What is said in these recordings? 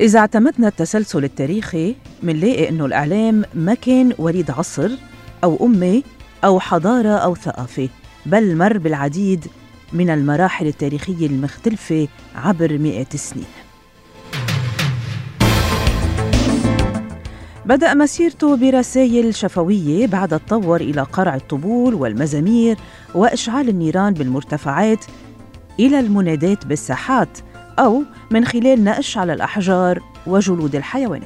إذا اعتمدنا التسلسل التاريخي منلاقي إنه الإعلام ما كان وليد عصر أو أمة أو حضارة أو ثقافة، بل مر بالعديد من المراحل التاريخية المختلفة عبر 100 سنين. بدأ مسيرته برسائل شفوية، بعدها تطور إلى قرع الطبول والمزامير وإشعال النيران بالمرتفعات، إلى المنادات بالساحات، أو من خلال نقش على الأحجار وجلود الحيوانات.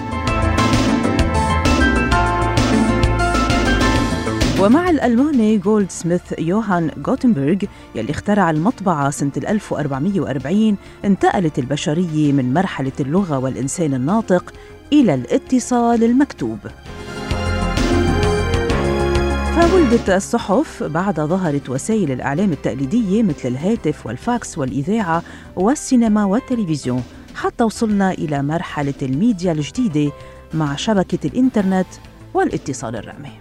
ومع الألماني جولدسميث يوهان غوتنبرغ يلي اخترع المطبعة سنة 1440، انتقلت البشرية من مرحلة اللغة والإنسان الناطق إلى الاتصال المكتوب. فولدت الصحف، بعد ظهرت وسائل الإعلام التقليدية مثل الهاتف والفاكس والإذاعة والسينما والتلفزيون، حتى وصلنا إلى مرحلة الميديا الجديدة مع شبكة الإنترنت والاتصال الرقمي.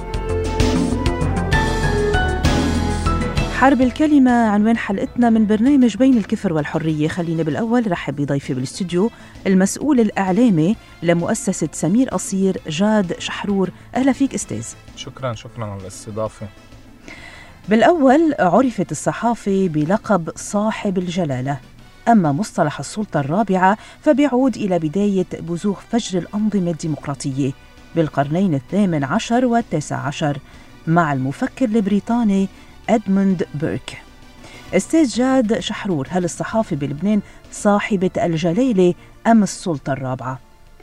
حرب الكلمة عنوان حلقتنا من برنامج بين الكفر والحرية. خلينا بالأول رحب بضيفي بالاستوديو المسؤول الإعلامي لمؤسسة سمير قصير، جاد شحرور. أهلا فيك أستاذ. شكرا على الاستضافة. بالأول، عرفت الصحافة بلقب صاحب الجلالة، أما مصطلح السلطة الرابعة فبيعود إلى بداية بزوغ فجر الأنظمة الديمقراطية بالقرنين 18 و19 مع المفكر البريطاني إدموند بيرك. أستاذ جاد شحرور، هل الصحافة بلبنان صاحبة الجلالة أم السلطة الرابعة؟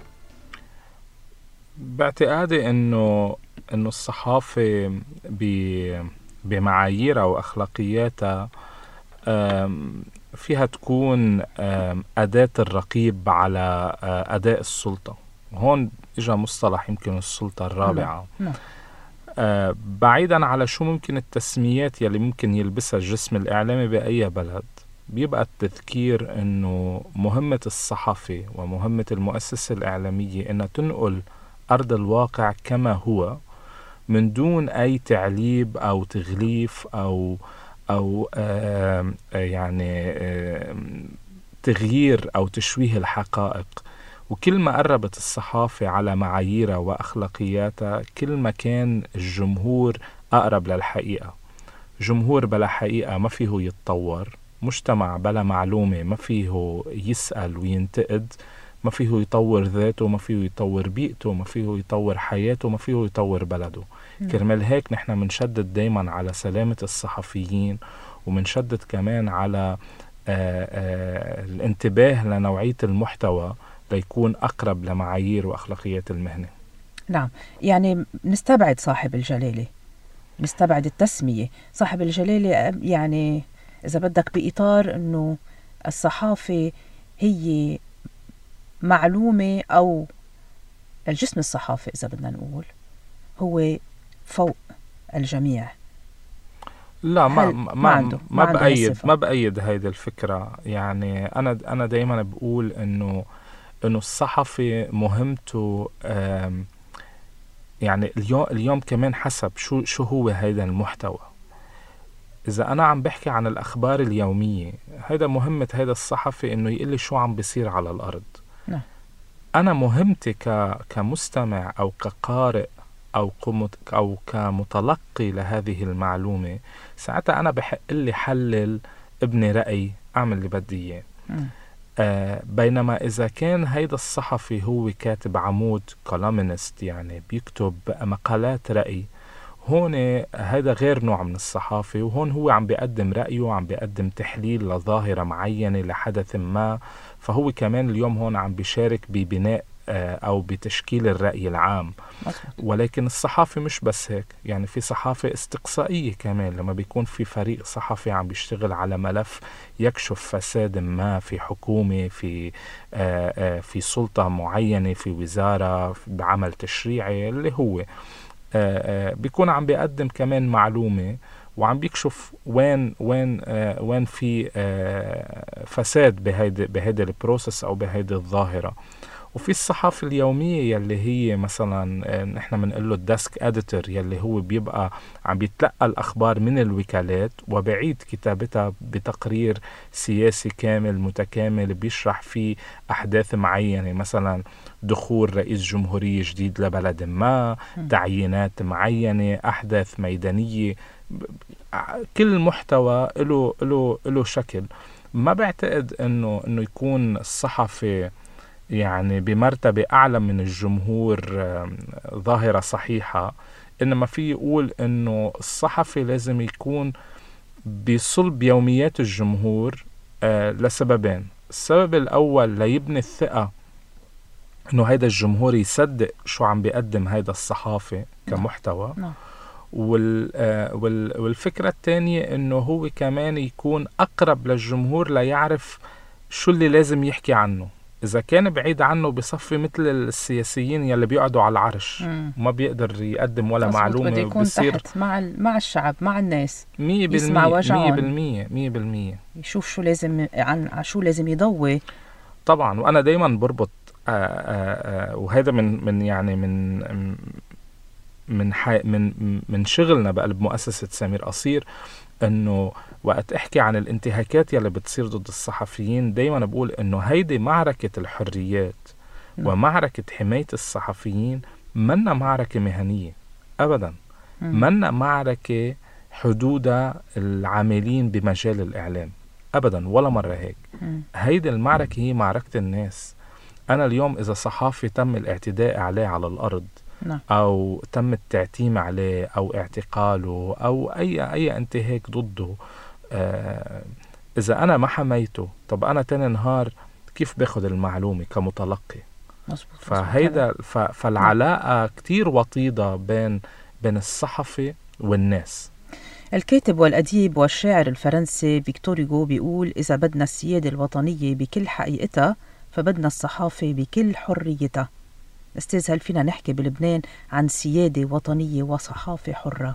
باعتقادي إنه الصحافة بمعاييرها وأخلاقياتها فيها تكون أداة الرقيب على أداء السلطة. هون إجا مصطلح يمكن السلطة الرابعة. بعيدا على شو ممكن التسميات يلي ممكن يلبسها الجسم الإعلامي بأي بلد، بيبقى التذكير إنه مهمة الصحفي ومهمة المؤسسة الإعلامية إنها تنقل أرض الواقع كما هو، من دون أي تعليب أو تغليف أو يعني تغيير أو تشويه الحقائق. وكل ما قربت الصحافة على معاييرها وأخلاقياتها، كل ما كان الجمهور أقرب للحقيقة. جمهور بلا حقيقة ما فيه يتطور، مجتمع بلا معلومة ما فيه يسأل وينتقد، ما فيه يطور ذاته، ما فيه يطور بيئته، ما فيه يطور حياته، ما فيه يطور بلده. كرمال هيك نحن منشدد دايما على سلامة الصحفيين، ومنشدد كمان على الانتباه لنوعية المحتوى ليكون أقرب لمعايير وأخلاقيات المهنة. نعم، يعني نستبعد صاحب الجلالة، نستبعد التسمية صاحب الجلالة، يعني إذا بدك بإطار أنه الصحافة هي معلومة، أو الجسم الصحافي إذا بدنا نقول هو فوق الجميع. لا، ما بأيد هيدي الفكرة. يعني أنا دايما بقول إنه الصحفي مهمته يعني اليوم كمان حسب شو هو هيدا المحتوى. إذا أنا عم بحكي عن الأخبار اليومية، هيدا مهمة هيدا الصحفي إنه يقلي شو عم بيصير على الأرض. أنا مهمتي كمستمع أو كقارئ أو كمتلقي لهذه المعلومة، ساعتها أنا بحق لي حلل، ابني رأي، أعمل اللي بدي إياه. بينما إذا كان هيدا الصحفي هو كاتب عمود، كولومنست، يعني بيكتب مقالات رأي، هون هيدا غير نوع من الصحافة. وهون هو عم بيقدم رأيه، عم بيقدم تحليل لظاهرة معينة لحدث ما، فهو كمان اليوم هون عم بيشارك ببناء أو بتشكيل الرأي العام. ولكن الصحافة مش بس هيك، يعني في صحافة استقصائية كمان، لما بيكون في فريق صحفي عم بيشتغل على ملف يكشف فساد ما في حكومة، في سلطة معينة، في وزارة، بعمل تشريعي، اللي هو بيكون عم بيقدم كمان معلومة، وعم بيكشف وين في فساد بهيدا البروسس أو بهيدا الظاهرة. وفي الصحافة اليومية يلي هي مثلا نحن بنقول له الديسك اديتور، يلي هو بيبقى عم بيتلقى الأخبار من الوكالات وبعيد كتابتها بتقرير سياسي كامل متكامل بيشرح فيه أحداث معينة، مثلا دخول رئيس جمهورية جديد لبلد ما، تعيينات معينة، أحداث ميدانية. كل محتوى له شكل. ما بعتقد انه يكون الصحفي يعني بمرتبة اعلى من الجمهور ظاهرة صحيحة، انما في يقول انه الصحفي لازم يكون بصلب يوميات الجمهور لسببين. السبب الاول ليبني الثقة انه هيدا الجمهور يصدق شو عم بيقدم هيدا الصحافي كمحتوى. والفكرة الثانية انه هو كمان يكون اقرب للجمهور ليعرف شو اللي لازم يحكي عنه. اذا كان بعيد عنه بصفي مثل السياسيين يلي بيقعدوا على العرش وما بيقدر يقدم ولا معلومة، بده يكون تحت مع الشعب مع الناس 100% يسمع وجعهم 100% يشوف شو لازم عن شو لازم يضوي. طبعا. وانا دايما بربط وهذا من يعني من شغلنا بقلب مؤسسة سمير قصير، انه وقت احكي عن الانتهاكات يلي بتصير ضد الصحفيين دايما بقول انه هيدي معركة الحريات ومعركة حماية الصحفيين منا معركة مهنية ابدا، منا معركة حدودها العاملين بمجال الاعلام ابدا، ولا مرة هيك. هيدي المعركة هي معركة الناس. انا اليوم اذا صحافي تم الاعتداء عليه على الارض أو تم التعتيم عليه أو اعتقاله أو أي انتهاك ضده، إذا أنا ما حميته، طب أنا تاني نهار كيف باخد المعلومة كمتلقي؟ فهيدا فالعلاقة كتير وطيدة بين الصحفي والناس. الكاتب والأديب والشاعر الفرنسي فيكتور هوغو بيقول: إذا بدنا السيادة الوطنية بكل حقيقتها فبدنا الصحافة بكل حريتها. أستاذ، هل فينا نحكي بلبنان عن سيادة وطنية وصحافة حرة؟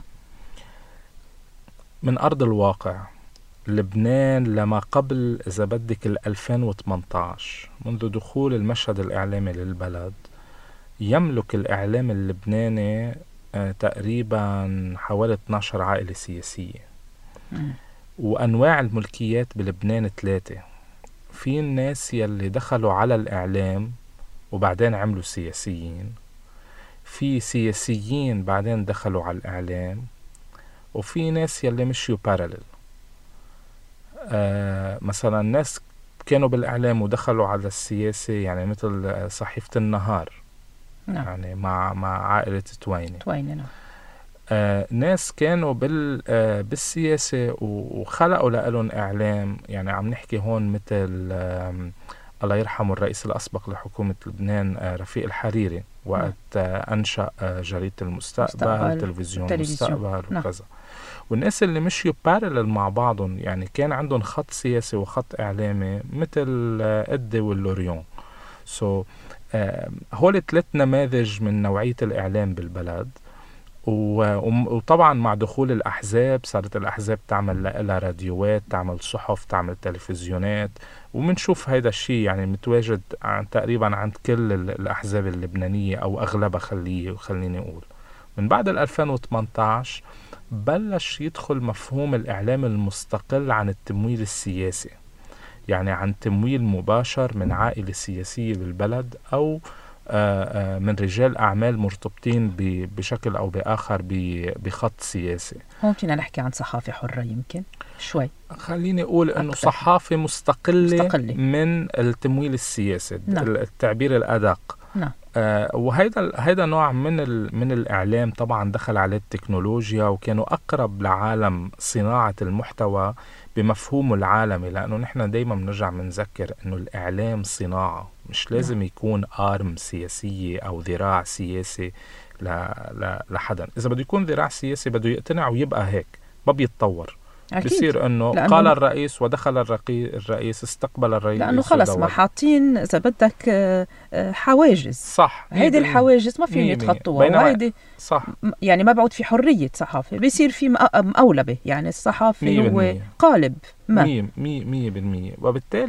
من أرض الواقع، لبنان لما قبل إذا بدك 2018 منذ دخول المشهد الإعلامي للبلد يملك الإعلام اللبناني تقريبا حوالي 12 عائلة سياسية. وأنواع الملكيات بلبنان 3. في الناس يلي دخلوا على الإعلام وبعدين عملوا سياسيين، في سياسيين بعدين دخلوا على الإعلام، وفي ناس يلي مشيوا باراليل. مثلا ناس كانوا بالإعلام ودخلوا على السياسة، يعني مثل صحيفة النهار يعني مع عائلة تويني. ناس كانوا بالسياسة وخلقوا لهم إعلام، يعني عم نحكي هون مثل الله يرحمه الرئيس الأسبق لحكومة لبنان رفيق الحريري، وقت أنشأ جريدة المستقبل، تلفزيون المستقبل وكذا. والناس اللي مشيوا بارلل مع بعضهم، يعني كان عندهم خط سياسي وخط إعلامي مثل إدي واللوريون. هول 3 نماذج من نوعية الإعلام بالبلد. وطبعا مع دخول الأحزاب صارت الأحزاب تعمل لها راديوات، تعمل صحف، تعمل تلفزيونات، ومنشوف هيدا الشيء يعني متواجد تقريبا عند كل الأحزاب اللبنانية أو أغلبها. خليني أقول من بعد 2018 بلش يدخل مفهوم الإعلام المستقل عن التمويل السياسي، يعني عن تمويل مباشر من عائلة سياسية بالبلد أو من رجال أعمال مرتبطين بشكل أو بآخر بخط سياسي. هون فينا نحكي عن صحافة حرة يمكن شوي. خليني أقول أنه صحافة مستقلة من التمويل السياسي. التعبير الأدق. وهيدا نوع من الإعلام طبعا دخل عليه التكنولوجيا، وكانوا أقرب لعالم صناعة المحتوى بمفهومه العالمي، لأنه نحن دايما بنرجع منذكر أنه الإعلام صناعة، مش لازم يكون آرم سياسية أو ذراع سياسي لحدا. إذا بده يكون ذراع سياسي بده يقتنع ويبقى هيك، ما بيتطور. بصير انه قال الرئيس ودخل الرئيس استقبل الرئيس، لانه خلص ما حاطين اذا بدك حواجز. صح. هيدي الحواجز ما فيهم يتخطوها، وهيدي صح. يعني ما بعود في حرية صحافة، بيصير في مقولبة، يعني الصحافة هو قالب 100%. وبالتالي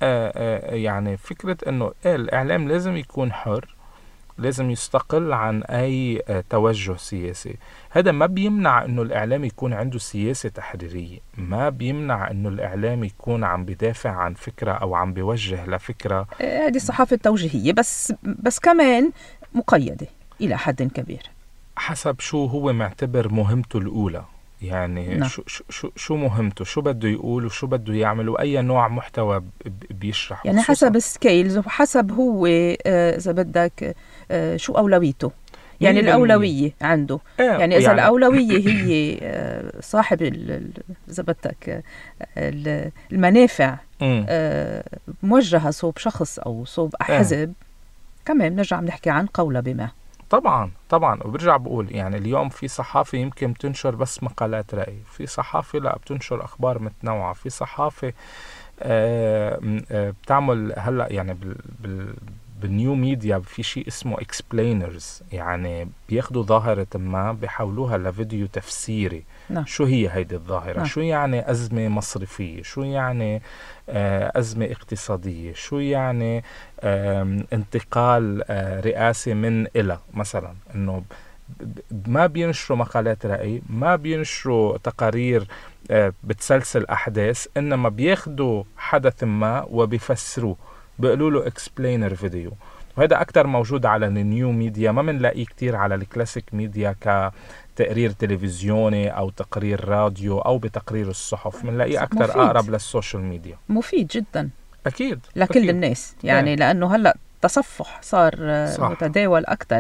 يعني فكرة انه الاعلام لازم يكون حر، لازم يستقل عن اي توجه سياسي. هذا ما بيمنع انه الاعلام يكون عنده سياسة تحريرية، ما بيمنع انه الاعلام يكون عم بدافع عن فكرة او عم بيوجه لفكرة. هذه الصحافة التوجيهية بس كمان مقيدة الى حد كبير حسب شو هو معتبر مهمته الاولى. يعني نعم. شو مهمته، شو بده يقول وشو بده يعمل واي نوع محتوى بيشرح. يعني حسب السكيلز وحسب هو اذا بدك شو اولويته. يعني الأولوية عنده. يعني إذا الأولوية هي صاحب إذا بدك المنافع موجهة صوب شخص أو صوب حزب، كمان نرجع بنحكي عن قولة بما. طبعا وبرجع بقول يعني اليوم في صحافة يمكن تنشر بس مقالات رأي، في صحافة لا بتنشر أخبار متنوعة، في صحافة بتعمل هلأ يعني بالنيو ميديا في شيء اسمه explainers، يعني بياخدوا ظاهرة ما بيحولوها لفيديو تفسيري. نعم. شو هي هيدي الظاهرة؟ نعم. شو يعني أزمة مصرفية؟ شو يعني أزمة اقتصادية؟ شو يعني انتقال رئاسي من إلى مثلا؟ إنه ما بينشروا مقالات رأي، ما بينشروا تقارير بتسلسل أحداث، إنما بياخدوا حدث ما وبيفسروه، بيقولوا له explainer فيديو. وهذا أكتر موجود على النيو ميديا، ما منلاقيه كتير على الكلاسيك ميديا كتقرير تلفزيوني أو تقرير راديو أو بتقرير الصحف. منلاقيه أكتر أقرب للسوشيال ميديا. مفيد جدا أكيد لكل أكيد. الناس يعني لأنه هلأ تصفح صار متداول أكتر.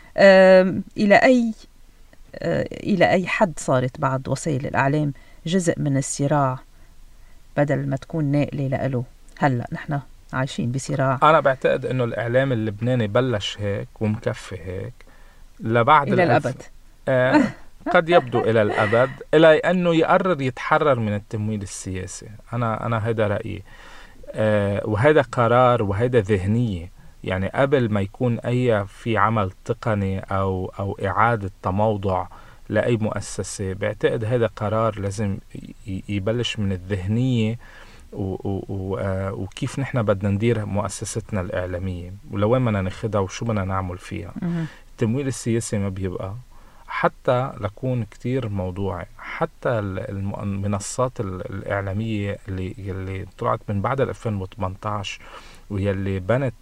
إلى أي حد صارت بعض وسائل الإعلام جزء من الصراع بدل ما تكون ناقلة لأله؟ هلأ نحن عايشين بصراع. أنا بعتقد إنه الإعلام اللبناني بلش هيك ومكفي هيك لبعد إلى الأبد. قد يبدو إلى الأبد، إلى أنه يقرر يتحرر من التمويل السياسي. أنا هذا رأيي، وهذا قرار وهذا ذهنية. يعني قبل ما يكون في عمل تقني أو إعادة تموضع لأي مؤسسة، بعتقد هذا قرار لازم يبلش من الذهنية وكيف نحن بدنا ندير مؤسستنا الإعلامية ولوين بدنا ناخدها وشو بدنا نعمل فيها. التمويل السياسي ما بيبقى، حتى لكون كتير موضوعي، حتى المنصات الإعلامية اللي طلعت من بعد 2018 واللي بنت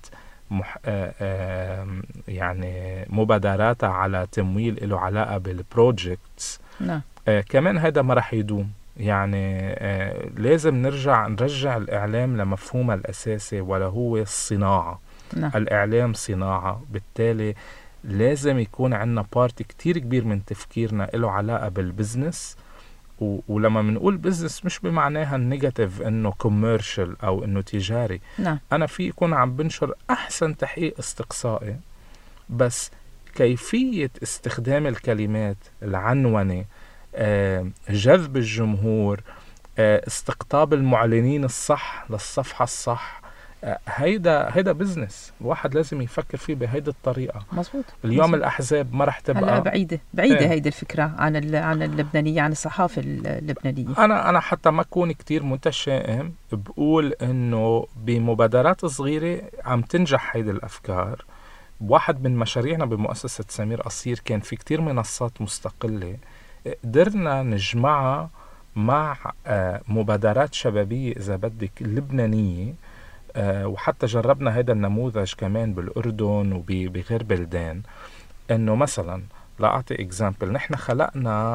يعني مبادراتها على تمويل له علاقة بالبروجيكتس. نعم. كمان هذا ما رح يدوم. يعني لازم نرجع الإعلام لمفهومه الأساسي ولا هو الصناعة. نعم. الإعلام صناعة، بالتالي لازم يكون عندنا بارت كتير كبير من تفكيرنا له علاقة بالبزنس. ولما منقول بزنس مش بمعناها النيجاتيف انه كوميرشل او انه تجاري. نعم. انا في يكون عم بنشر احسن تحقيق استقصائي، بس كيفية استخدام الكلمات، العنونة، جذب الجمهور، استقطاب المعلنين الصح للصفحة الصح، هيدا بزنس الواحد لازم يفكر فيه بهيدي الطريقة. مزبوط. اليوم مزبوط. الأحزاب ما رح تبقى هلا بعيدة هيدي الفكرة عن اللبنانية، عن الصحافة اللبنانية. أنا حتى ما أكون كتير متشائم بقول إنه بمبادرات صغيرة عم تنجح هيدي الأفكار. واحد من مشاريعنا بمؤسسة سمير قصير كان في كتير منصات مستقلة قدرنا نجمعها مع مبادرات شبابية إذا بدك لبنانية، وحتى جربنا هذا النموذج كمان بالأردن وبغير بلدان. إنه مثلا لأعطي إكزامبل، نحن خلقنا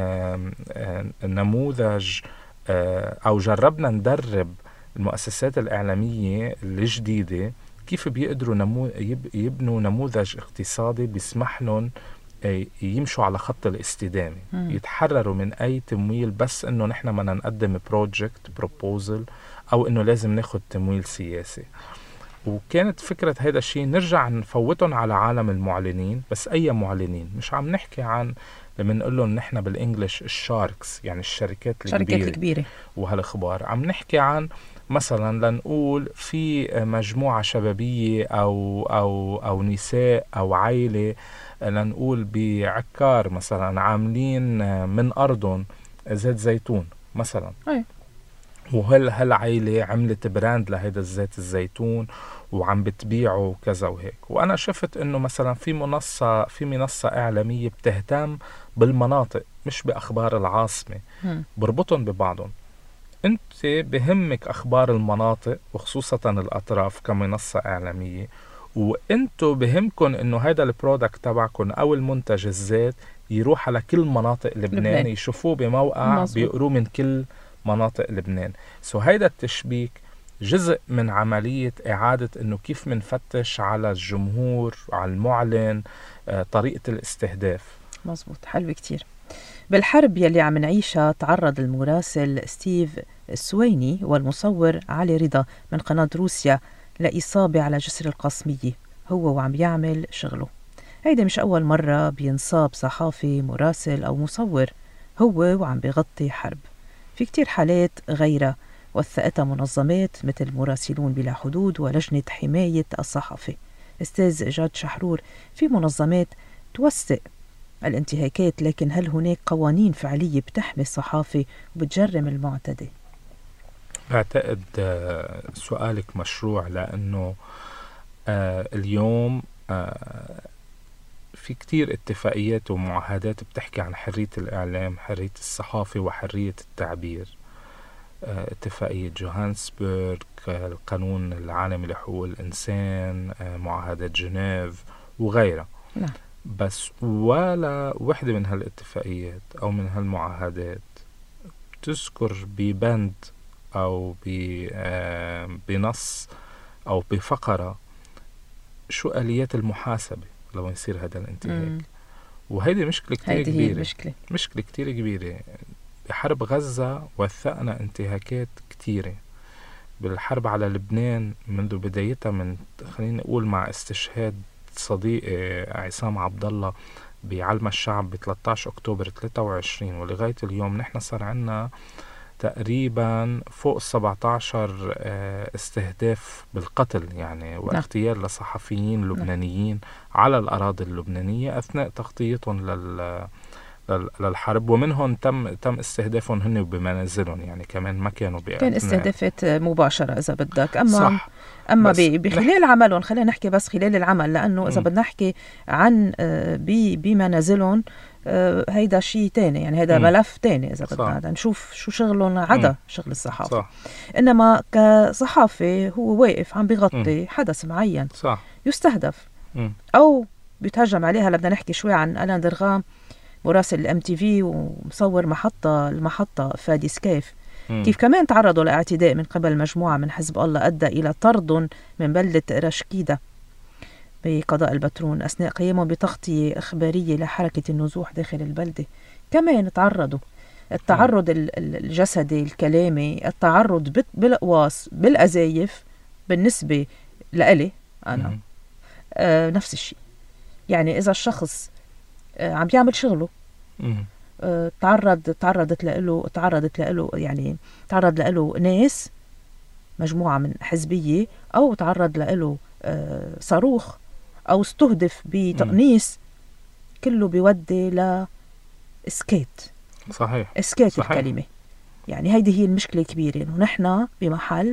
نموذج أو جربنا ندرب المؤسسات الإعلامية الجديدة كيف بيقدروا يبنوا نموذج اقتصادي بيسمح لهم يمشوا على خط الاستدامة، يتحرروا من أي تمويل، بس إنه نحن بدنا نقدم بروجكت بروبوزل أو إنه لازم ناخد تمويل سياسي. وكانت فكرة هذا الشيء نرجع نفوتهم على عالم المعلنين. بس أي معلنين؟ مش عم نحكي عن لما نقول لهم نحن بالإنجليش الشاركس، يعني الشركات الكبيرة وهالأخبار. عم نحكي عن مثلا لنقول في مجموعة شبابية أو نساء أو عائلة، لنقول بعكار مثلا عاملين من أرضهم زيت زيتون مثلا. هالعيلة عملت براند لهيدا الزيت الزيتون وعم بتبيعه وكذا وهيك. وأنا شفت إنه مثلا في منصة إعلامية بتهتم بالمناطق مش بأخبار العاصمة، بربطهم ببعضهم. أنت بهمك أخبار المناطق وخصوصا الأطراف كمنصة إعلامية، وأنتوا بهمكن إنه هيدا البرودكت تبعكن أو المنتج الزيت يروح على كل مناطق لبنان. يشوفوه بموقع بيقروه من كل مناطق لبنان. هيدا التشبيك جزء من عملية إعادة إنه كيف منفتش على الجمهور، على المعلن، طريقة الاستهداف. مزبوط، حلو كتير. بالحرب يلي عم نعيشها تعرض المراسل ستيف السويني والمصور علي رضا من قناة روسيا لإصابة على جسر القصمية هو وعم يعمل شغله. هيدا مش أول مرة بينصاب صحافي مراسل أو مصور هو وعم بيغطي حرب. في كتير حالات غيرها وثقتها منظمات مثل مراسلون بلا حدود ولجنة حماية الصحافة. أستاذ جاد شحرور، في منظمات توثق الانتهاكات، لكن هل هناك قوانين فعلية بتحمي الصحافة وبتجرم المعتدي؟ أعتقد سؤالك مشروع، لأنه اليوم في كتير اتفاقيات ومعاهدات بتحكي عن حرية الإعلام، حرية الصحافة وحرية التعبير. اتفاقية جوهانسبرغ، القانون العالمي لحقوق الإنسان، معاهدة جنيف وغيرها. نعم. بس ولا وحدة من هالاتفاقيات أو من هالمعاهدات تذكر ببند أو بنص أو بفقرة شو آليات المحاسبة لو يصير هذا الانتهاك. وهيدي مشكلة كتير كبيرة. مشكلة كتير كبيرة. بحرب غزة وثقنا انتهاكات كتيرة. بالحرب على لبنان منذ بدايتها، من خلينا نقول مع استشهاد صديقي عصام عبد الله بعلم الشعب ب 13 أكتوبر 23 ولغاية اليوم نحن صار عنا تقريبا فوق 17 استهداف بالقتل يعني واغتيال لصحفيين لبنانيين على الأراضي اللبنانية أثناء تغطيتهم للحرب، ومنهم تم استهدافهم هن بمنازلهم، يعني كمان ما كانوا كان استهدافات مباشرة إذا بدك. صح. أما بخلال عملهم، خلينا نحكي بس خلال العمل، لأنه إذا بدنا نحكي عن بمنازلهم هيدا شيء تاني، يعني هيدا ملف تاني إذا بدنا نشوف شو شغلهم عدا شغل الصحافة. صح. إنما كصحافة هو واقف عم بيغطي حدث معين. صح. يستهدف أو بيتهجم عليها. بدنا نحكي شوي عن ألان درغام، مراسل MTV ومصور المحطة فادي سكيف، كيف كمان تعرضوا لاعتداء من قبل مجموعة من حزب الله أدى إلى طرد من بلدة رشكيدة بقضاء البترون أثناء قيامهم بتغطية إخبارية لحركة النزوح داخل البلدة. كمان تعرضوا التعرض الجسدي، الكلامي، التعرض بالأقواس، بالأزايف. بالنسبة لإلي أنا نفس الشيء. يعني إذا الشخص عم بيعمل شغله تعرضت له يعني تعرض له ناس، مجموعة من حزبية، أو تعرض له صاروخ، أو استهدف بتقنيص، كله بيودي لإسكات. صحيح. إسكات. صحيح. الكلمة. يعني هيدي هي المشكلة الكبيرة، إنه نحن بمحل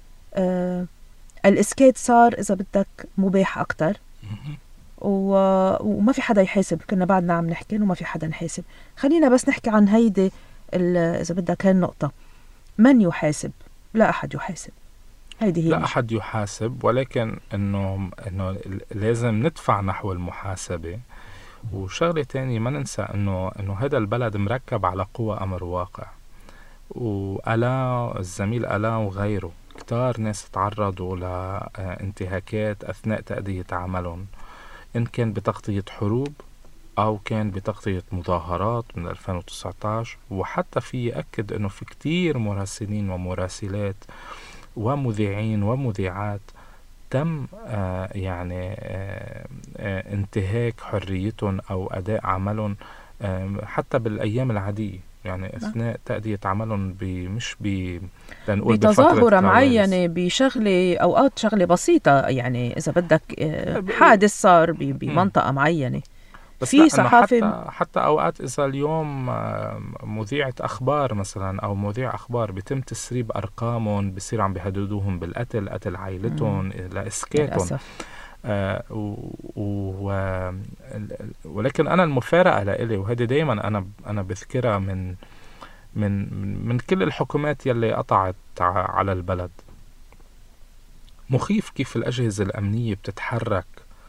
الإسكات صار إذا بدك مباح أكتر، وما في حدا يحاسب. كنا بعدنا عم نحكي وما في حدا نحاسب. خلينا بس نحكي عن هيدي إذا بدك هالنقطة. من يحاسب؟ لا أحد يحاسب. هيدي هي لا أحد يحاسب، ولكن إنه لازم ندفع نحو المحاسبة. وشغلة تانية ما ننسى إنه هذا البلد مركب على قوة أمر واقع. وألا الزميل ألا وغيره كتار ناس تعرضوا لانتهاكات أثناء تأدية عملهم، إن كان بتغطية حروب أو كان بتغطية مظاهرات من 2019. وحتى في أكد أنه في كتير مراسلين ومراسلات ومذيعين ومذيعات تم انتهاك حريتهم أو أداء عملهم حتى بالأيام العادية، يعني أثناء تأدية عملهم مش بتظاهرة معينة، بشغلة أوقات شغلة بسيطة. يعني إذا بدك حادث صار بمنطقة معينة، بس في صحافة حتى أوقات إذا اليوم مذيعة أخبار مثلا أو مذيع أخبار بيتم تسريب أرقامهم، بصير عم بيهددوهم بالقتل، قتل عائلتهم لإسكاتهم. ولكن أنا المفارقة لإلي، وهذه دايما أنا بذكرها من كل الحكومات يلي قطعت على البلد، مخيف كيف الأجهزة الأمنية بتتحرك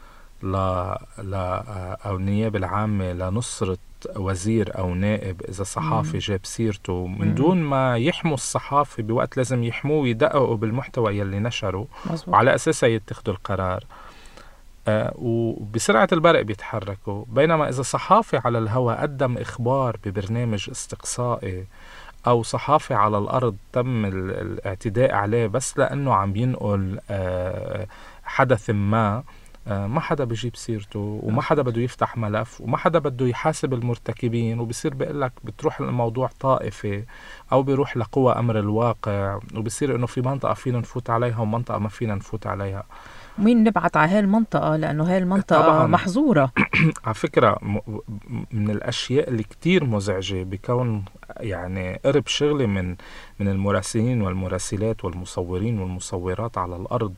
أو النيابة العامة لنصرة وزير أو نائب إذا صحافي جاب سيرته من دون ما يحموا الصحافي بوقت لازم يحموه، يدققوا بالمحتوى يلي نشره وعلى أساسها يتخذوا القرار. وبسرعة البرق بيتحركوا. بينما إذا صحافي على الهواء قدم إخبار ببرنامج استقصائي، أو صحافي على الأرض تم الاعتداء عليه بس لأنه عم ينقل حدث ما حدا بيجيب سيرته، وما حدا بده يفتح ملف، وما حدا بده يحاسب المرتكبين، وبصير بيقلك بتروح الموضوع طائفي أو بيروح لقوى أمر الواقع، وبصير إنه في منطقة فينا نفوت عليها ومنطقة ما فينا نفوت عليها. مين نبعت على هاي المنطقة لأنه هاي المنطقة طبعاً محظورة. على فكرة من الأشياء اللي كتير مزعجة بكون يعني قرب شغلي من المراسلين والمراسلات والمصورين والمصورات على الأرض،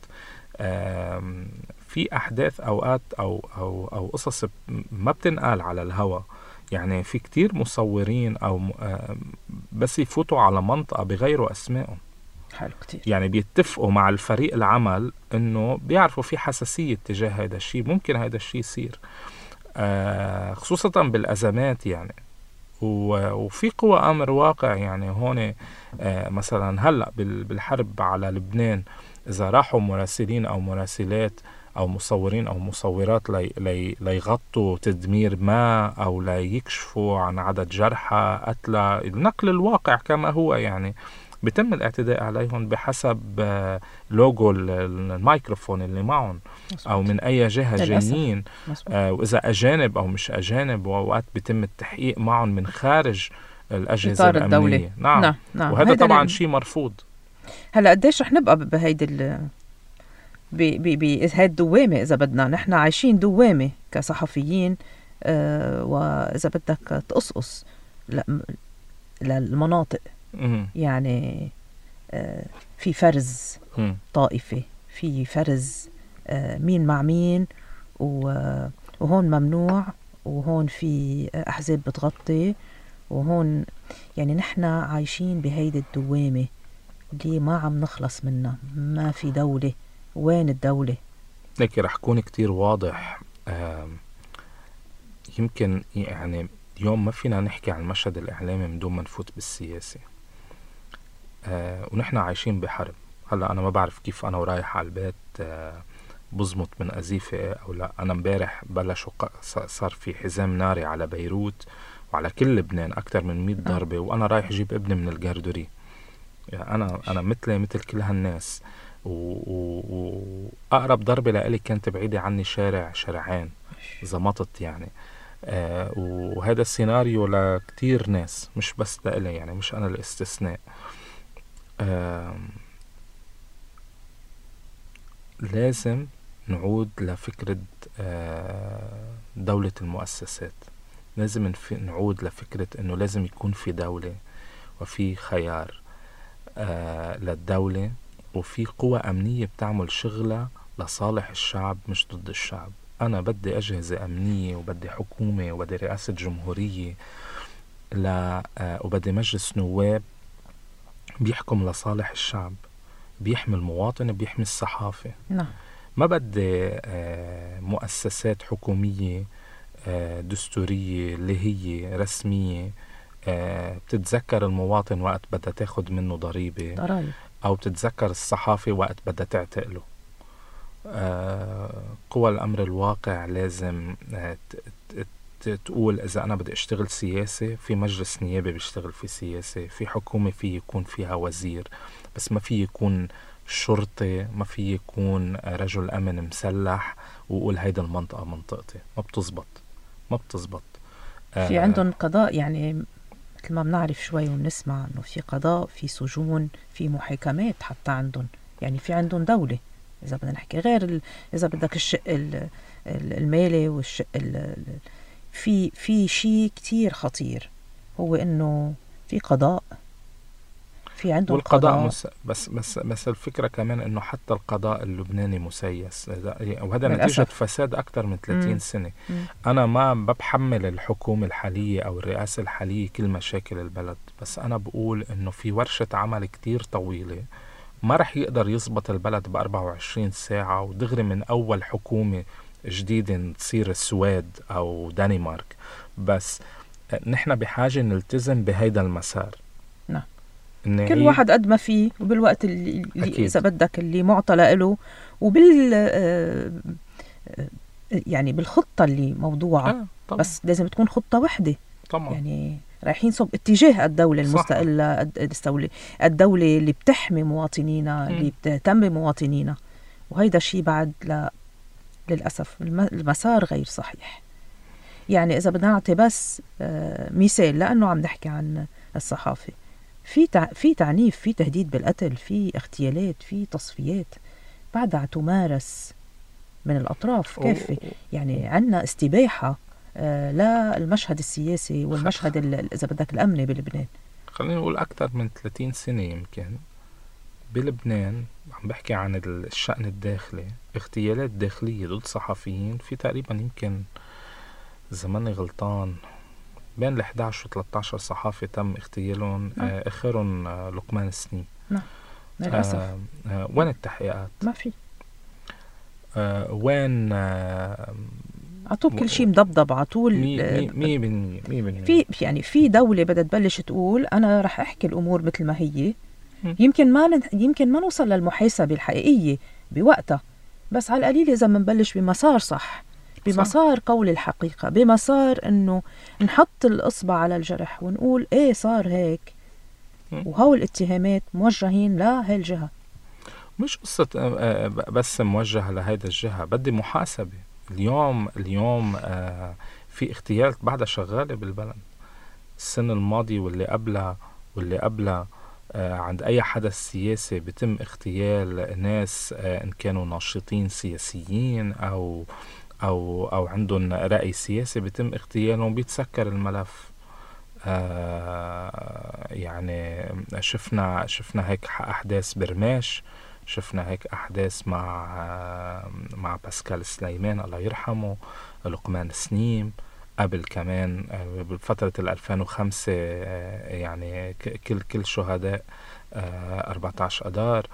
في أحداث أوقات أو قصص ما بتنقال على الهواء. يعني في كتير مصورين أو بس يفوتوا على منطقة بغيروا أسمائهم. حلو كتير. يعني بيتفقوا مع الفريق العمل إنه بيعرفوا في حساسية تجاه هذا الشيء، ممكن هذا الشيء يصير خصوصا بالأزمات يعني. وفي قوى أمر واقع يعني هون مثلا هلأ بالحرب على لبنان، إذا راحوا مراسلين أو مراسلات أو مصورين أو مصورات ليغطوا تدمير ما أو ليكشفوا عن عدد جرحى قتلى، نقل الواقع كما هو، يعني بيتم الاعتداء عليهم بحسب لوجو الميكروفون اللي معهم أو من أي جهة جايين، وإذا أجانب أو مش أجانب، وأوقات بيتم التحقيق معهم من خارج الأجهزة الأمنية. نعم. وهذا طبعا شيء مرفوض. هلا قديش رح نبقى بهيدي بهيدي الدوامة؟ إذا بدنا نحن عايشين دوامة كصحفيين، وإذا بدك تقصقص للمناطق، يعني في فرز طائفي، في فرز مين مع مين، وهون ممنوع، وهون في أحزاب بتغطي، وهون يعني نحن عايشين بهيدي الدوامة اللي ما عم نخلص منها. ما في دولة. وين الدولة؟ لكن رح كون كتير واضح. يمكن يعني اليوم ما فينا نحكي عن المشهد الإعلامي من دون ما نفوت بالسياسة. ونحن عايشين بحرب. هلا أنا ما بعرف كيف أنا ورايح على البيت بزمط من أزيفة أو لا. أنا مبارح بلشوا صار في حزام ناري على بيروت وعلى كل لبنان أكتر من 100 ضربة، وأنا رايح جيب ابني من الجردوري. يعني أنا مثل كل هالناس، وأقرب ضربة لإلي كانت بعيدة عني شارعين زمطت يعني. وهذا السيناريو لكتير ناس، مش بس لإلي، يعني مش أنا الاستثناء. لازم نعود لفكرة دولة المؤسسات. لازم نعود لفكرة إنه لازم يكون في دولة وفي خيار للدولة، وفي قوى أمنية بتعمل شغلة لصالح الشعب مش ضد الشعب. أنا بدي أجهزة أمنية، وبدي حكومة، وبدي رئاسة جمهورية، وبدي مجلس نواب بيحكم لصالح الشعب، بيحمي المواطن، بيحمي الصحافة. نعم. ما بدي مؤسسات حكومية دستورية اللي هي رسمية بتتذكر المواطن وقت بدها تاخد منه ضريبة، أو بتتذكر الصحافي وقت بدها تعتقله. قوى الأمر الواقع لازم تقول إذا أنا بدي أشتغل سياسة، في مجلس نيابي بيشتغل في سياسة، في حكومة في يكون فيها وزير، بس ما في يكون شرطي، ما في يكون رجل أمن مسلح وقول هيدا المنطقة منطقتي. ما بتزبط. في عندهم قضاء، يعني مثل ما بنعرف شوي ونسمع إنه في قضاء، في سجون، في محاكمات حتى عندهم، يعني في عندهم دولة. إذا بدنا نحكي غير إذا بدك الشق المالي والشق في شيء كتير خطير، هو إنه في قضاء، في عندهم والقضاء بس الفكرة كمان إنه حتى القضاء اللبناني مسيس، وهذا نتيجة فساد أكثر من 30 سنة. أنا ما بحمل الحكومة الحالية أو الرئاسة الحالية كل مشاكل البلد، بس أنا بقول إنه في ورشة عمل كتير طويلة ما رح يقدر يزبط البلد ب24 ساعة ودغري من أول حكومة جديدة تصير السويد أو دنمارك. بس نحن بحاجة نلتزم بهيدا المسار. نعم. كل واحد قد ما فيه وبالوقت اللي إذا بدك اللي معطى له، يعني بالخطة اللي موضوعة. بس لازم تكون خطة وحدة طبعا. يعني رايحين صوب اتجاه الدولة المستقلة، الدولة اللي بتحمي مواطنينا، اللي بتهتم بمواطنينا. وهيدا الشيء بعد للأسف المسار غير صحيح. يعني إذا بدنا نعطي بس مثال، لأنه عم نحكي عن الصحافة، في تعنيف، في تهديد بالقتل، في اغتيالات، في تصفيات بعدها تمارس من الأطراف كافة. يعني عنا استباحة للمشهد السياسي والمشهد إذا بدك الأمني بلبنان. خلينا نقول أكثر من 30 سنة يمكن بلبنان، عم بحكي عن الشأن الداخلي، اغتيالات داخلية ضد صحفيين. في تقريبا يمكن زماني غلطان بين 11 و 13 صحافي تم اغتيالهم، اخرهم لقمان سنيم. للأسف. وين التحقيقات؟ ما في. وين عطول كل شيء مضبضب عطول 100%. في يعني في دولة بدها تبلش تقول أنا رح أحكي الأمور مثل ما هي. يمكن ما نوصل للمحاسبة الحقيقية بوقتها، بس على القليل إذا منبلش بمسار صح، بمسار قول الحقيقة، بمسار إنه نحط الإصبع على الجرح ونقول إيه صار هيك، وهول الاتهامات موجهين لهي الجهة. مش قصة بس موجهة لهيدا الجهة، بدي محاسبة. اليوم في اغتيالات بعدها شغالة بالبلد. السنة الماضية واللي قبلها عند أي حدث سياسي بتم اغتيال ناس إن كانوا ناشطين سياسيين أو عندهم رأي سياسي، بتم اغتيالهم، بيتسكر الملف. يعني شفنا هيك أحداث برماش، شفنا هيك أحداث مع باسكال سليمان الله يرحمه، لقمان سنيم، قبل كمان بفترة 2005 يعني كل شهداء 14 أدار،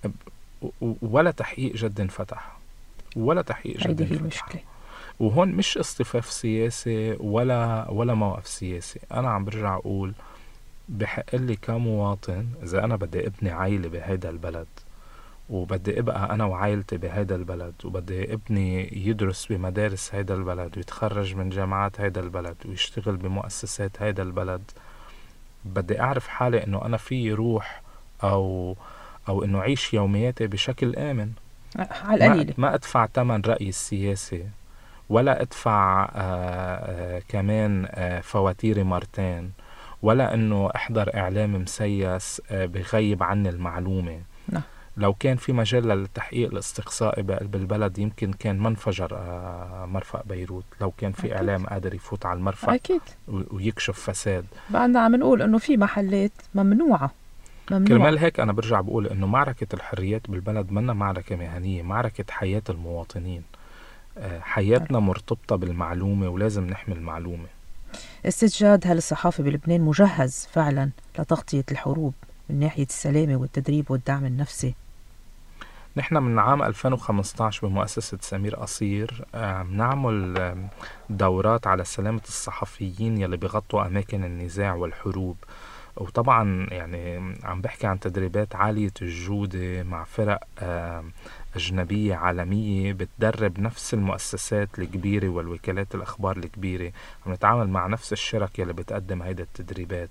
ولا تحقيق جد انفتح، ولا تحقيق جد انفتح. المشكلة. وهون مش اصطفاف سياسي ولا موقف سياسي. أنا عم برجع أقول بحق لي كمواطن، إذا أنا بدي ابني عائلة بهيدا البلد، وبدي ابقى أنا وعائلتي بهيدا البلد، وبدي ابني يدرس بمدارس هيدا البلد ويتخرج من جامعات هيدا البلد ويشتغل بمؤسسات هيدا البلد، بدي أعرف حالي إنه أنا في روح أو إنه عيش يومياتي بشكل آمن. على القليل ما أدفع تمن رأيي السياسي، ولا أدفع كمان فواتيري مرتين، ولا إنه أحضر إعلام مسيس بغيب عني المعلومة. لو كان في مجال للتحقيق الاستقصائي بقلب البلد، يمكن كان منفجر مرفأ بيروت. لو كان في إعلام قادر يفوت على المرفأ أكيد ويكشف فساد. بعدنا عم نقول إنه في محلات ممنوعة. كرمال هيك أنا برجع بقول إنه معركة الحريات بالبلد منا معركة مهنية، معركة حياة المواطنين. حياتنا مرتبطة بالمعلومة ولازم نحمي المعلومة. أستاذ جاد، هل الصحافة بلبنان مجهز فعلا لتغطية الحروب من ناحية السلامة والتدريب والدعم النفسي؟ نحن من عام 2015 بمؤسسة سمير قصير نعمل دورات على سلامة الصحفيين يلي بيغطوا أماكن النزاع والحروب. وطبعا يعني عم بحكي عن تدريبات عالية الجودة مع فرق أجنبية عالمية بتدرب نفس المؤسسات الكبيرة والوكالات الأخبار الكبيرة. عم نتعامل مع نفس الشركة اللي بتقدم هيدا التدريبات.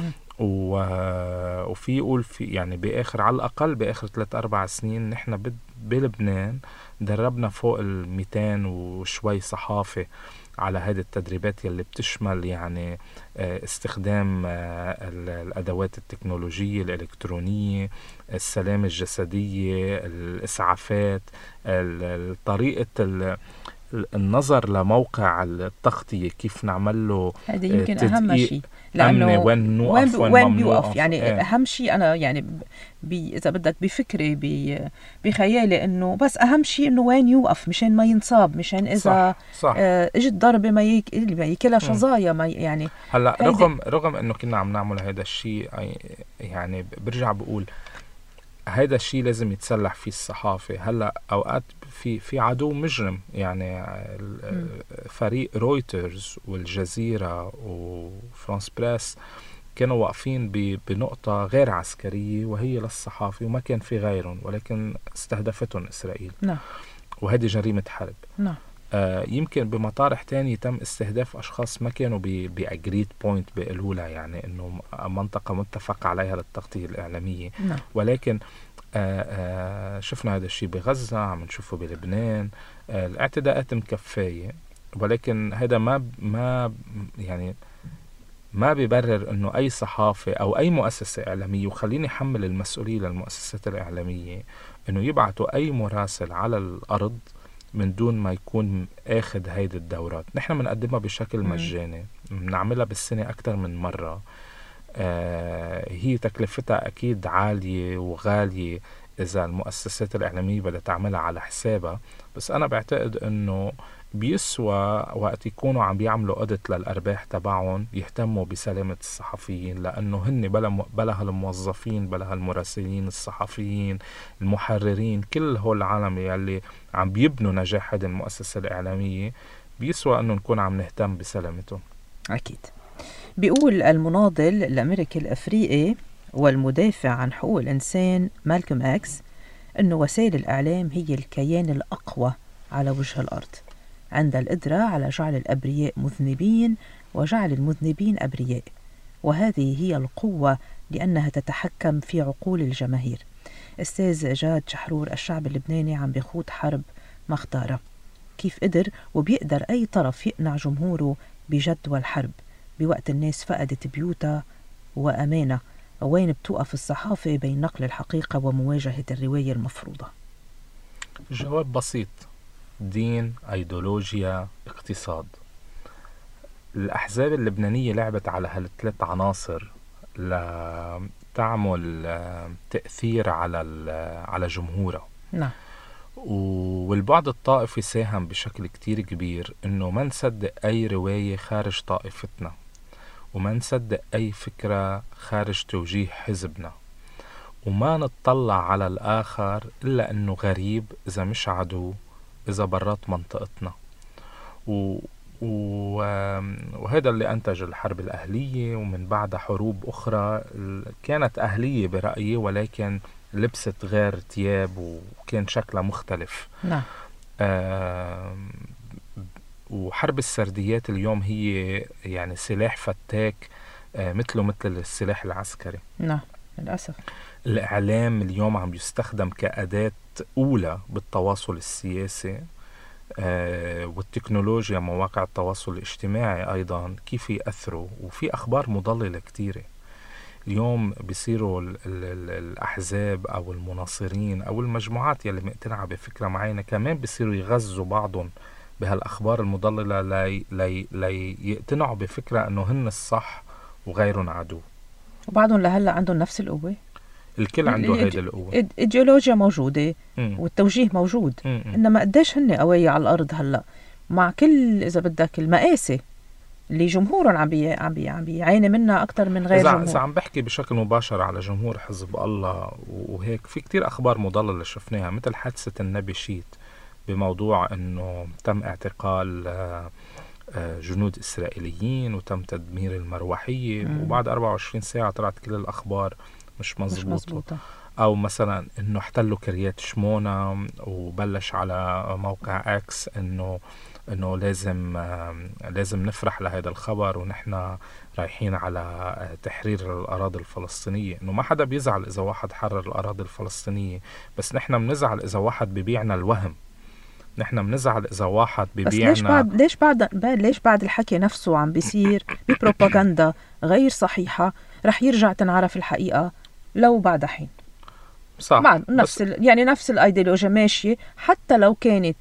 وفي يقول في يعني على الأقل بآخر 3-4 سنين نحن بلبنان دربنا فوق 200 وشوي صحافة على هذه التدريبات يلي بتشمل يعني استخدام الأدوات التكنولوجية الإلكترونية، السلامة الجسدية، الإسعافات، طريقة النظر لموقع التغطية كيف نعمل له هذا يمكن أهم شيء، لأنه وين بيوقف يعني أهم شيء أنا يعني إذا بدك بفكري بخيالي إنه بس أهم شيء إنه وين يوقف مشان ما ينصاب، مشان إذا صح. إجت ضربة ما يكلها شظايا ما يعني. هلا رغم إنه كنا عم نعمل هذا الشيء يعني برجع بقول هذا الشيء لازم يتسلح فيه الصحافة. هلا أوقات في عدو مجرم يعني فريق رويترز والجزيرة وفرانس بريس كانوا واقفين بنقطة غير عسكرية وهي للصحافة وما كان في غيرهم، ولكن استهدفتهم إسرائيل. نعم. وهذه جريمة حرب. نعم. يمكن بمطارح تاني تم استهداف أشخاص ما كانوا بأجريد بوينت بقلولها، يعني إنه منطقة متفق عليها للتغطية الإعلامية. نعم. ولكن شفنا هذا الشيء بغزة، عم نشوفه بلبنان. الاعتداءات مكفاية، ولكن هذا ما بيبرر إنه أي صحافة أو أي مؤسسة إعلامية، وخليني حمل المسؤولية للمؤسسات الإعلامية، إنه يبعثوا أي مراسل على الأرض من دون ما يكون أخذ هيدي الدورات. نحن بنقدمها بشكل مجاني، بنعملها بالسنة أكثر من مرة. هي تكلفتها أكيد عالية وغالية إذا المؤسسات الإعلامية بدها تعملها على حسابها، بس أنا بعتقد أنه بيسوى وقت يكونوا عم بيعملوا أودت للأرباح تبعهم يهتموا بسلامة الصحفيين، لأنه هن بلا هالموظفين، بلا هالمراسلين الصحفيين المحررين، كل هول العالم يلي عم بيبنوا نجاح هذه المؤسسة الإعلامية، بيسوى أنه نكون عم نهتم بسلامتهم. أكيد. بيقول المناضل الأمريكي الأفريقي والمدافع عن حقوق الإنسان مالكوم إكس أنه وسائل الإعلام هي الكيان الأقوى على وجه الأرض، عند القدرة على جعل الأبرياء مذنبين وجعل المذنبين أبرياء، وهذه هي القوة لأنها تتحكم في عقول الجماهير. أستاذ جاد شحرور، الشعب اللبناني عم بيخوض حرب مختارة، كيف قدر وبيقدر أي طرف يقنع جمهوره بجدوى الحرب بوقت الناس فقدت بيوتها وأمانة؟ وين بتوقف الصحافة بين نقل الحقيقة ومواجهة الرواية المفروضة؟ الجواب بسيط: دين، أيديولوجيا، اقتصاد. الأحزاب اللبنانية لعبت على هالثلاث عناصر لتعمل تأثير على جمهورها. نعم. والبعد الطائفي ساهم بشكل كتير كبير إنه ما نصدق أي رواية خارج طائفتنا، وما نصدق أي فكرة خارج توجيه حزبنا، وما نتطلع على الآخر إلا أنه غريب إذا مش عدو، إذا برات منطقتنا. وهذا اللي أنتج الحرب الأهلية، ومن بعد حروب أخرى كانت أهلية برأيي، ولكن لبست غير ثياب وكان شكلها مختلف. نعم. وحرب السرديات اليوم هي يعني سلاح فتاك مثل السلاح العسكري. نعم، للأسف. الإعلام اليوم عم يستخدم كأداة أولى بالتواصل السياسي، والتكنولوجيا، مواقع التواصل الاجتماعي أيضا كيف يأثروا. وفي أخبار مضللة كتيرة اليوم بيصيروا الأحزاب أو المناصرين أو المجموعات يلي مقتنعة بفكرة معينة كمان بيصيروا يغزوا بعضهم بهالأخبار المضللة لي يقتنعوا بفكرة أنه هن الصح وغيرهم عدو. وبعضهم لهلا عندهم نفس القوة. الكل عنده هيدا القوة. إيديولوجيا موجودة والتوجيه موجود. إنما قديش هن قوية على الأرض هلا مع كل إذا بدك المقاسة اللي جمهورهم عم بيعاني منها أكتر من غير جمهور. إذا عم بحكي بشكل مباشر على جمهور حزب الله وهيك، في كتير أخبار مضللة شفناها، مثل حادثة النبي شيت بموضوع أنه تم اعتقال جنود إسرائيليين وتم تدمير المروحية، وبعد 24 ساعة طلعت كل الأخبار مش مزبوطة. أو مثلا أنه احتلوا كريات شمونة وبلش على موقع اكس أنه لازم نفرح لهذا الخبر ونحن رايحين على تحرير الأراضي الفلسطينية. إنه ما حدا بيزعل إذا واحد حرر الأراضي الفلسطينية، بس نحن بنزعل إذا واحد ببيعنا الوهم. نحن بنزعل إذا واحد ببيعنا. بس ليش بعد الحكي نفسه عم بيصير ببروباغندا غير صحيحة رح يرجع تنعرف الحقيقة لو بعد حين؟ صح. نفس الايديولوجيا ماشية، حتى لو كانت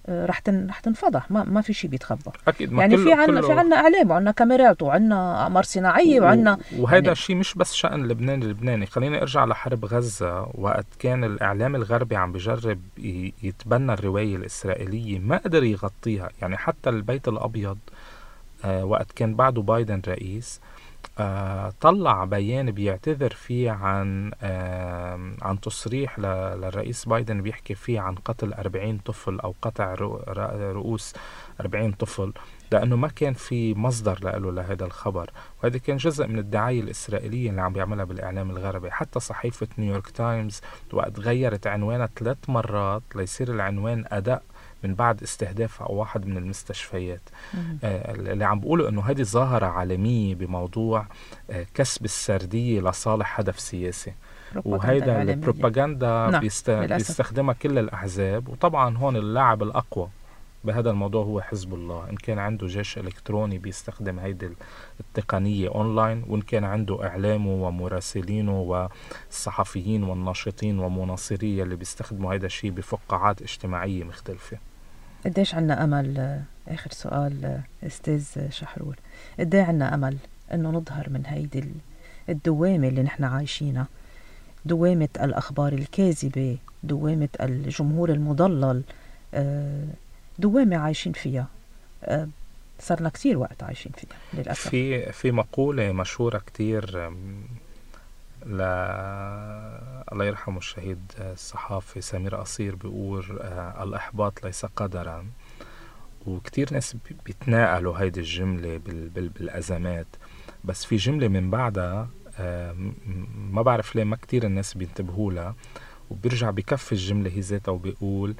رح تنفضح، ما في شيء بيتخبى. أكيد. يعني في عنا إعلام وعنا كاميرات وعنا أقمار صناعية وعنا وهذا يعني الشيء مش بس شأن لبناني. خليني أرجع لحرب غزة. وقت كان الإعلام الغربي عم بجرب يتبنى الرواية الإسرائيلية ما قدر يغطيها. يعني حتى البيت الأبيض وقت كان بعده بايدن رئيس طلع بيان بيعتذر فيه عن تصريح للرئيس بايدن بيحكي فيه عن قتل 40 طفل أو قطع رؤوس 40 طفل، لأنه ما كان في مصدر له لهذا الخبر. وهذا كان جزء من الدعاية الإسرائيلية اللي عم بيعملها بالإعلام الغربي. حتى صحيفة نيويورك تايمز وقت غيرت عنوانها 3 مرات ليصير العنوان أداء من بعد استهداف واحد من المستشفيات. اللي عم بقولوا انه هذه ظاهرة عالمية بموضوع كسب السردية لصالح هدف سياسي، وهيدا البروباغندا بيستخدمها كل الأحزاب. وطبعا هون اللاعب الأقوى بهذا الموضوع هو حزب الله، إن كان عنده جيش إلكتروني بيستخدم هيدي التقنية أونلاين، وإن كان عنده إعلامه ومراسلينه والصحفيين والناشطين ومناصريه اللي بيستخدموا هيدا الشيء بفقاعات اجتماعية مختلفة. قديش عنا أمل، آخر سؤال أستاذ شحرور، قديش عنا أمل أنه نظهر من هيدي الدوامة اللي نحن عايشينها، دوامة الأخبار الكاذبة، دوامة الجمهور المضلل، دوامة عايشين فيها، صارنا كتير وقت عايشين فيها للأسف. في مقولة مشهورة كتير الله يرحمه الشهيد الصحافي سمير قصير بيقول الإحباط ليس قدرا. وكتير ناس بيتناقلوا هيدي الجملة بالأزمات، بس في جملة من بعدها ما بعرف ليه ما كتير الناس بينتبهوا لها، وبيرجع بكف الجملة هي ذاتها وبيقول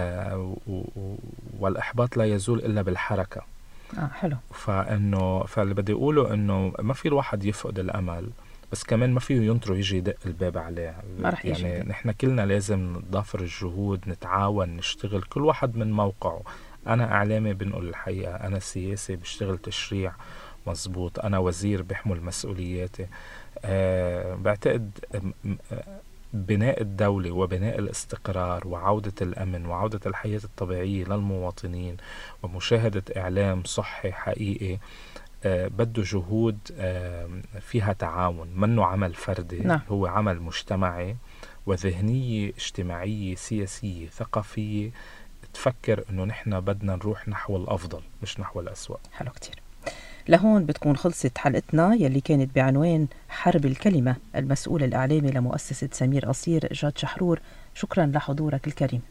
والإحباط لا يزول إلا بالحركة. حلو. فاللي بدي أقوله إنه ما في الواحد يفقد الأمل، بس كمان ما فيه ينطره يجي يدق الباب عليه. يعني نحن كلنا لازم نضافر الجهود، نتعاون، نشتغل كل واحد من موقعه. أنا إعلامي بنقول الحقيقة، أنا سياسي بشتغل تشريع مزبوط، أنا وزير بحمل مسؤولياتي. بعتقد بناء الدولة وبناء الاستقرار وعودة الأمن وعودة الحياة الطبيعية للمواطنين ومشاهدة إعلام صحي حقيقي بده جهود فيها تعاون، منه عمل فردي. نعم. هو عمل مجتمعي وذهنية اجتماعية سياسية ثقافية تفكر انه نحن بدنا نروح نحو الافضل مش نحو الأسوأ. حلو كتير. لهون بتكون خلصت حلقتنا يلي كانت بعنوان حرب الكلمة. المسؤول الإعلامي لمؤسسة سمير قصير جاد شحرور، شكرا لحضورك الكريم.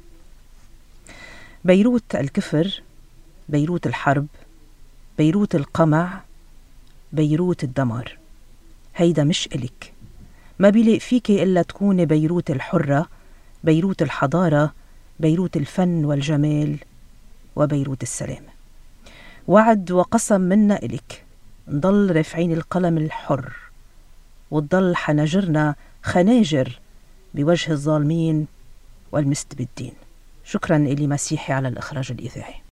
بيروت الكفر، بيروت الحرب، بيروت القمع، بيروت الدمار، هيدا مش إلك. ما بيليق فيكي إلا تكوني بيروت الحرة، بيروت الحضارة، بيروت الفن والجمال، وبيروت السلام. وعد وقسم منا إلك نضل رافعين القلم الحر، وتضل حناجرنا خناجر بوجه الظالمين والمستبدين. شكرا إلي مسيحي على الإخراج الإذاعي.